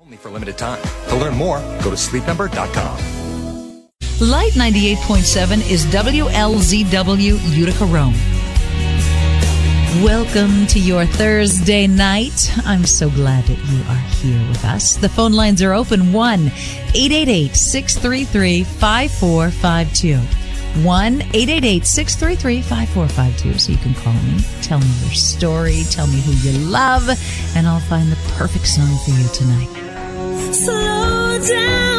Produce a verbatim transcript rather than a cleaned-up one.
Only for limited time. To learn more, go to sleep number dot com. Light ninety-eight point seven is W L Z W Utica, Rome. Welcome to your Thursday night. I'm so glad that you are here with us. The phone lines are open. one eight eight eight, six three three, five four five two. one eight eight eight, six three three, five four five two. So you can call me, tell me your story, tell me who you love, and I'll find the perfect song for you tonight. Slow down.